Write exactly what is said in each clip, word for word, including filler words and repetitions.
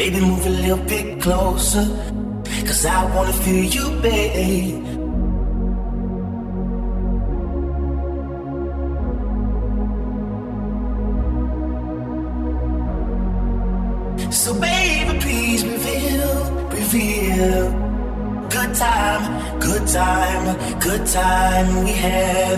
Baby, move a little bit closer, 'cause I wanna feel you, babe. So baby, please reveal, reveal. Good time, good time, good time we had.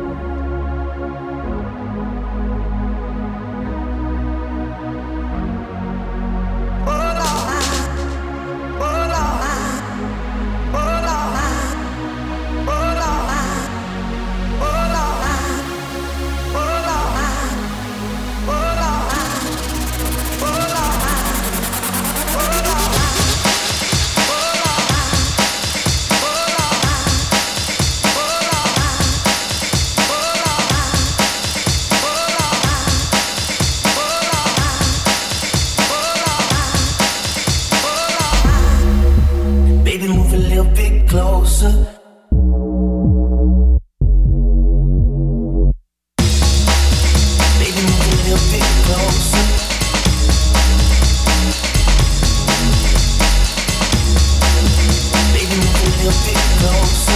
Closer. Baby, move a little bit closer. Baby, move a little bit closer.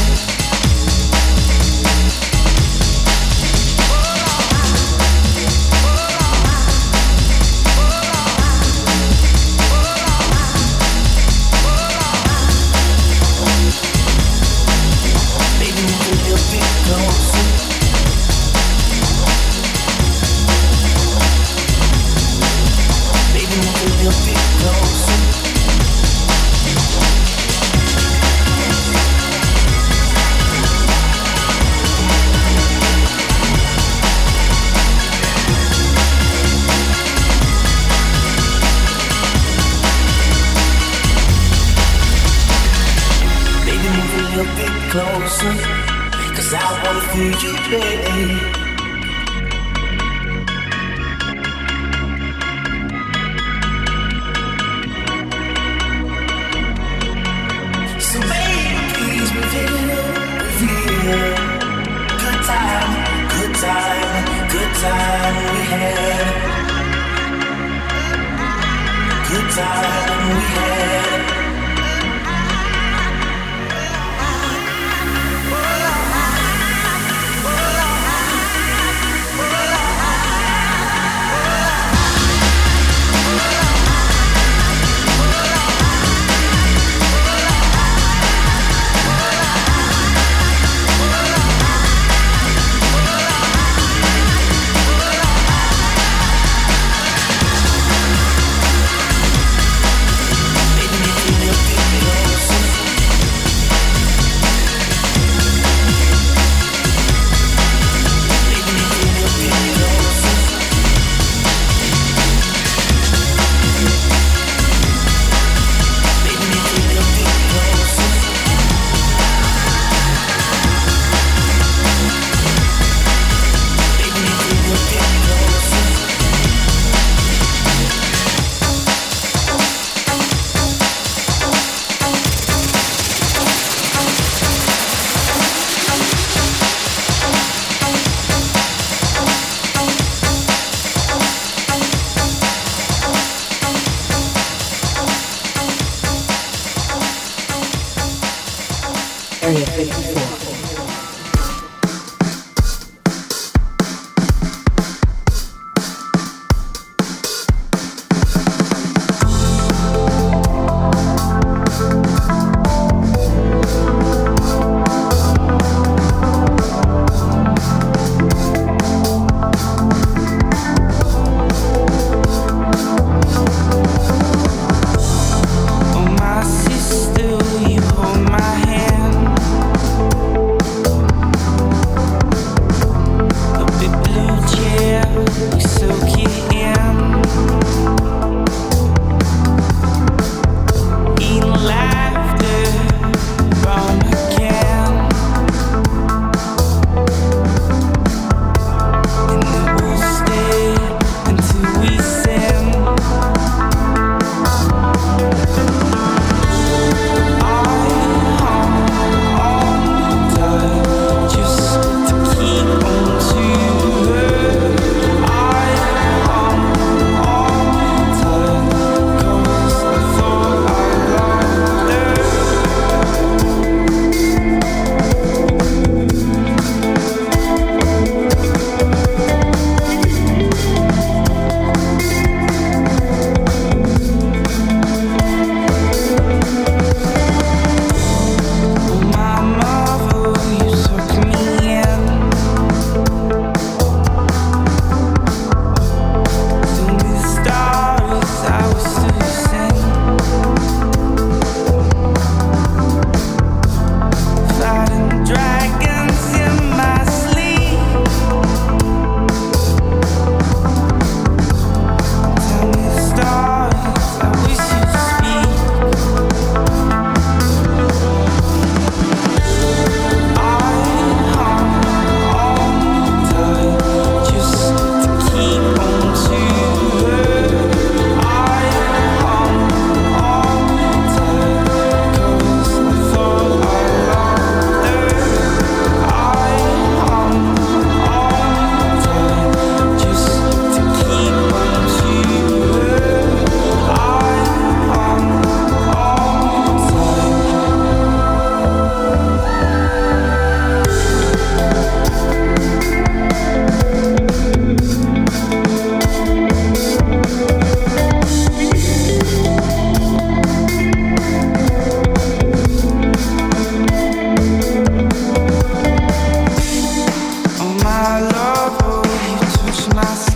Closer, 'cause I wanna feel you, babe. So baby, please reveal, reveal. Good time, good time, good time we had. Good time we had.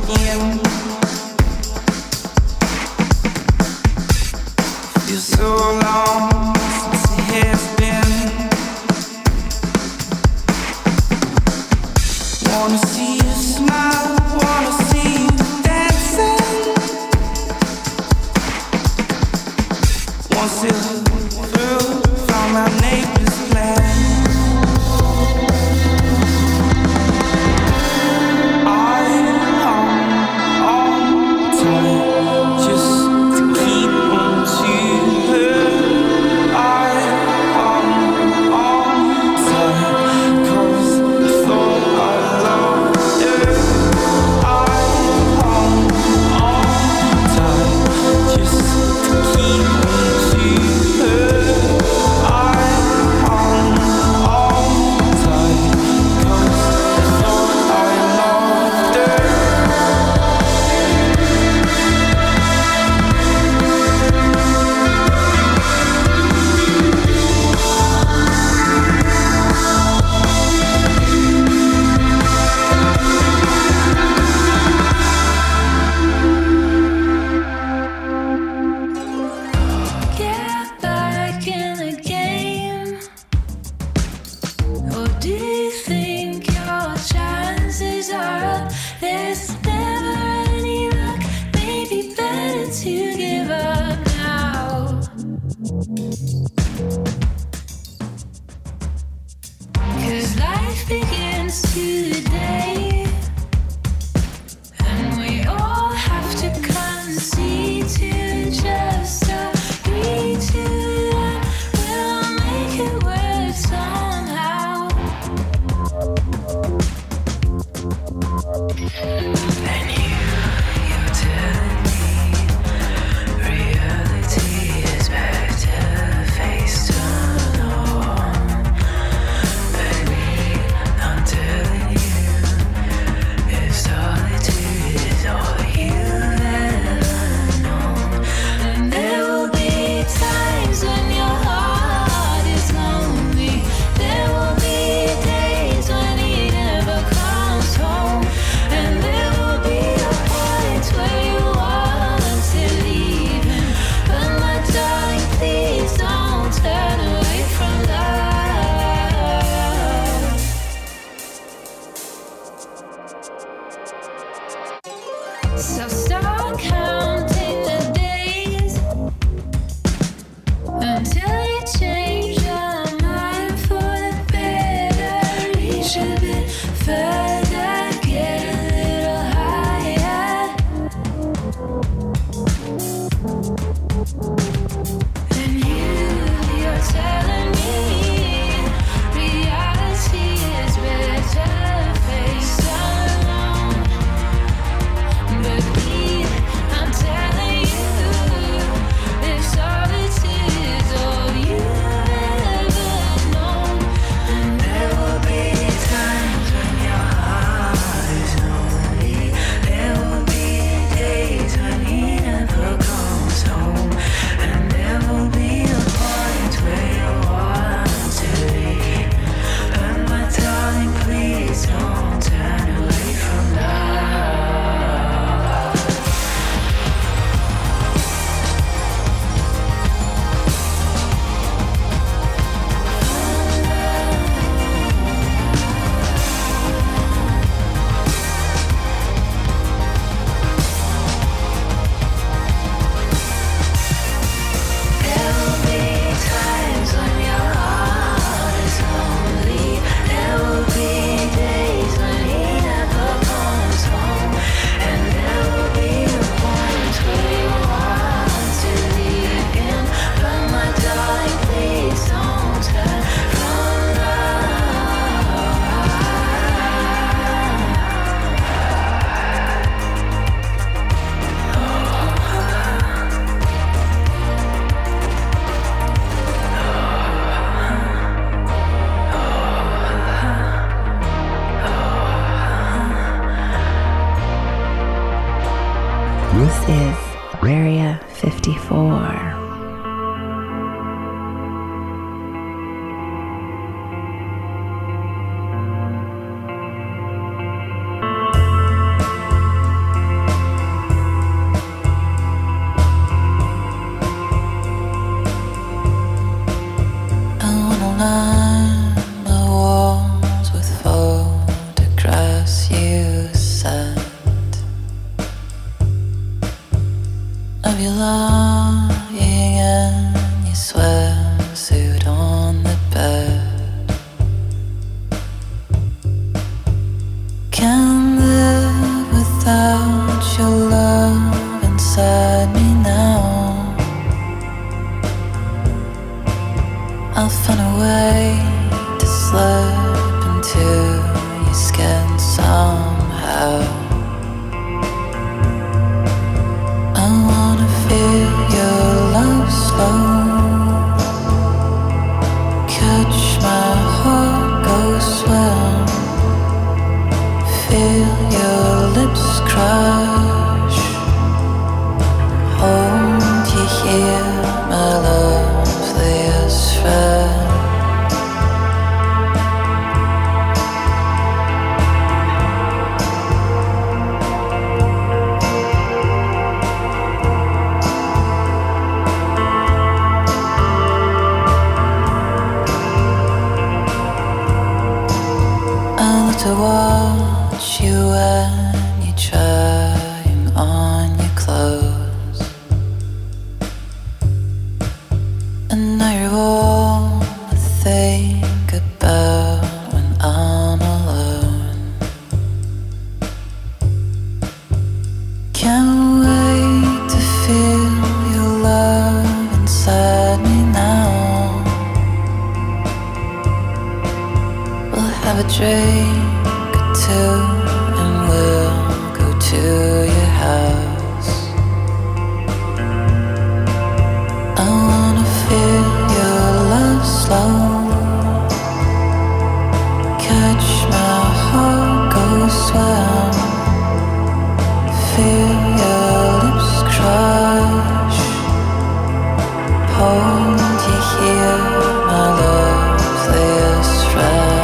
skin. Feels so long since it has been. Wanna see you smile, wanna see you dancing. One step through from my neighbor's plan. Area fifty-four. of you lying in your swimsuit on the bed. Can't live without your love inside me now. I'll find a way to slip into your skin somehow. I wanna feel your love slow, catch my heart go swim, feel your lips crush, hold you here, my loveliest friend. To watch you when you're trying on your clothes, and now you're all I think about when I'm alone. Can't wait to feel your love inside me now. We'll have a drink and we'll go to your house. I wanna feel your love slow, catch my heart go swim, feel your lips crush, hold you here, my loveliest friend.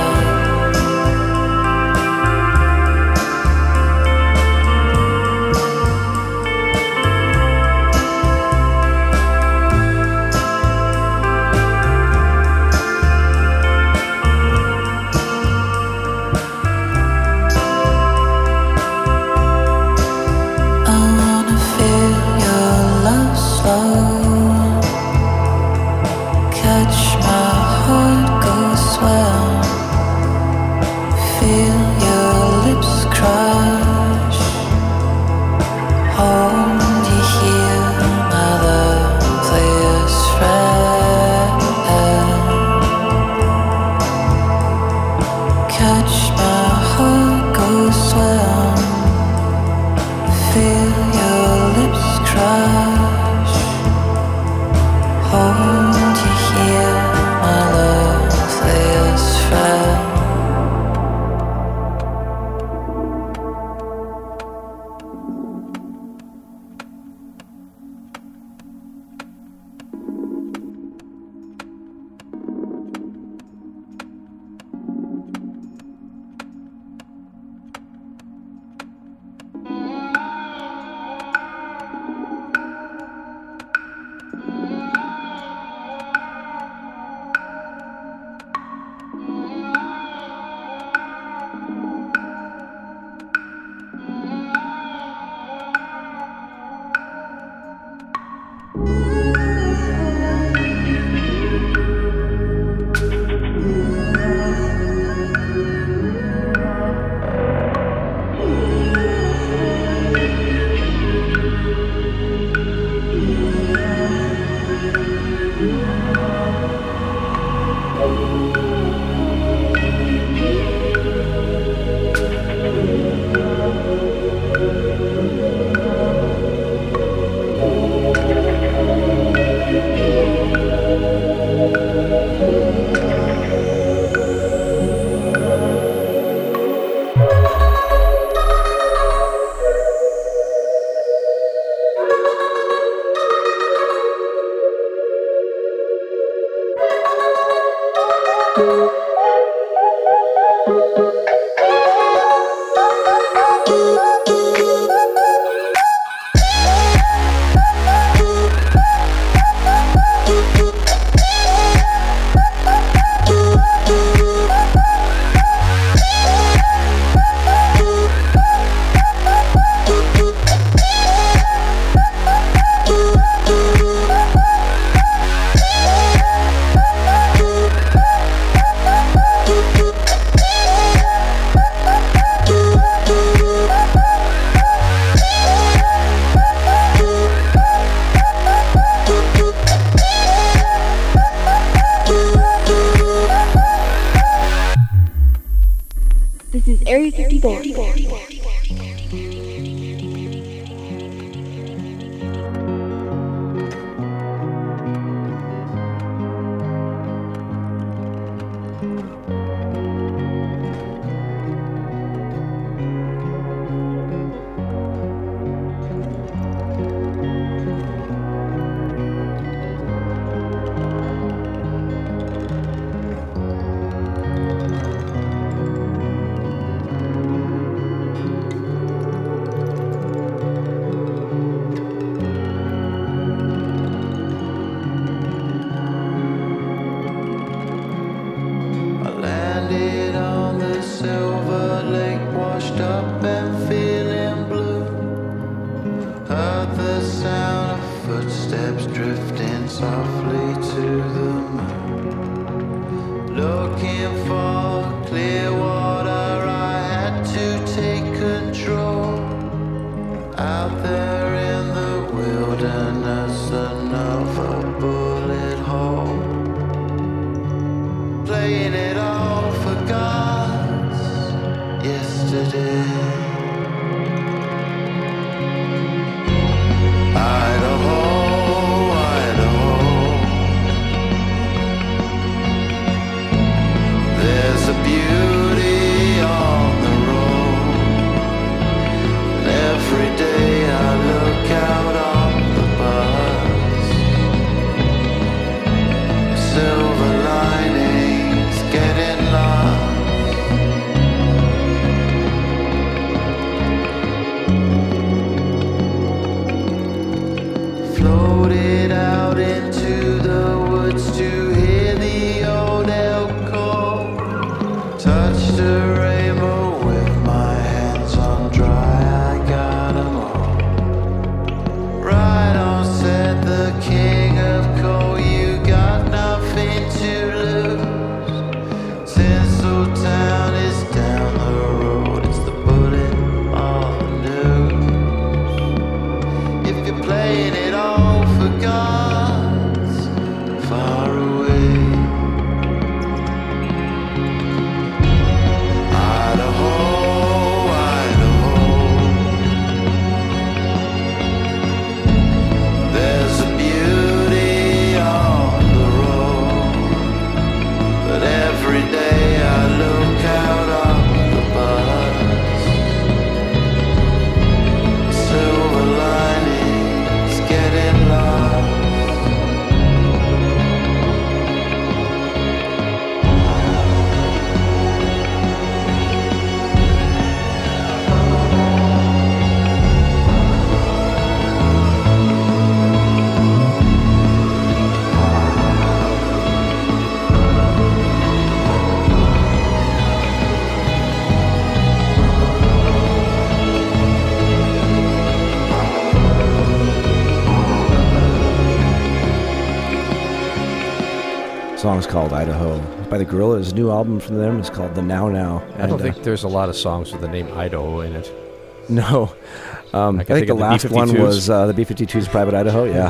softly to the moon, looking for clear water. I had to take control. Out there in the wilderness, another bullet hole, playing it all for gods yesterday. Idaho, Idaho, there's a beauty on the road, and every day I look out on the bus, silver linings getting lost. Floated out into the woods to hear the old elk call. Touched a rainbow with my hands on dry. I got 'em all. Right on, said the king of coal. You got nothing to lose. Tinseltown is down the road. It's the bullet on the news. If you're playing it all for gods far away. Idaho, Idaho, there's a beauty on the road, but every day I look out on the bus, silver linings getting lost. The song's called Idaho by the Gorillaz. New album from them is called The Now Now. I don't And, think uh, there's a lot of songs with the name Idaho in it. no. Um, I I, can think think the of the last one B fifty-twos. was uh, the B fifty-twos Private Idaho. Yeah.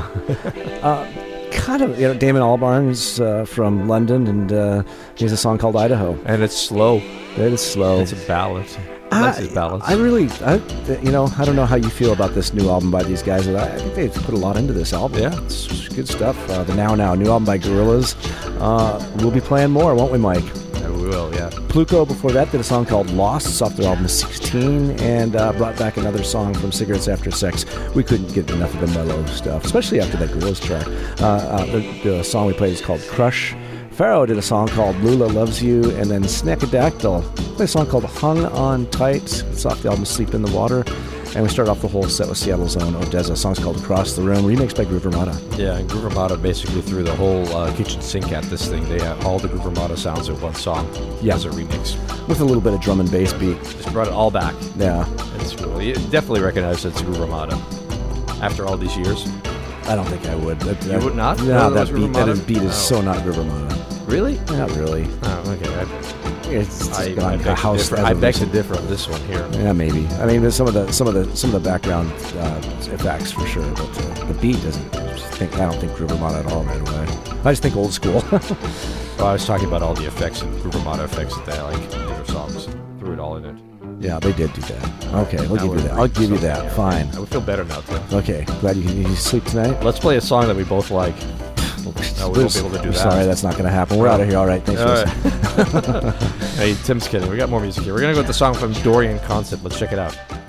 uh, kind of, you know, Damon Albarn's uh, from London, and uh, he has a song called Idaho. And it's slow. It is slow. It's a ballad. I, Nice as ballads. I really, I, you know, I don't know how you feel about this new album by these guys, but I, I think they've put a lot into this album. Yeah. It's good stuff. Uh, the Now Now, new album by Gorillaz. Uh, we'll be playing more, won't we, Mike? Yeah, we will, yeah. Pluko before that did a song called Lost. It's off their album sixteen, and uh, brought back another song from Cigarettes After Sex. We couldn't get enough of the mellow stuff, especially after that Gorillaz track. Uh, uh, the, the song we played is called Crush. Pharaoh did a song called Lula Loves You, and then Snackadactyl played a song called Hung On Tight. It's off the album Sleep in the Water. And we start off the whole set with Seattle's own Odessa. A song's called Across the Room, remixed by Groove Armada. Yeah, and Groove Armada basically threw the whole uh, kitchen sink at this thing. They had all the Groove Armada sounds in one song Yeah. as a remix. With a little bit of drum and bass beat. Just brought it all back. Yeah. It's cool. You definitely recognize it's Groove Armada after all these years. I don't think I would. That, You that- would not? No, No, that that was beat, Groove that Armada? is, beat is Oh. so not Groove Armada. Really? Not really. Oh, okay. I, It's just I, gone I, beg, to house differ. as I of beg to recent. differ on this one here. Yeah, maybe. I mean, there's some of the some of the some of the background uh, effects for sure, but uh, the beat doesn't. I just think I don't think Groove Armada at all right away. I just think old school. Well, I was talking about all the effects and Groove Armada effects that they like in their songs. Threw it all in it. Yeah, they did do that. Okay, we'll Now give we're you that. I'll give you so- that. yeah. Fine. I would feel better now, too. Okay, glad you can you sleep tonight. Let's play a song that we both like. No, we won't be able to do I'm that. sorry, that's not going to happen. We're out of here. All right, thanks for All listening. right. Hey, Tim's kidding. We got more music here. We're going to go with the song from Dorian Concept. Let's check it out.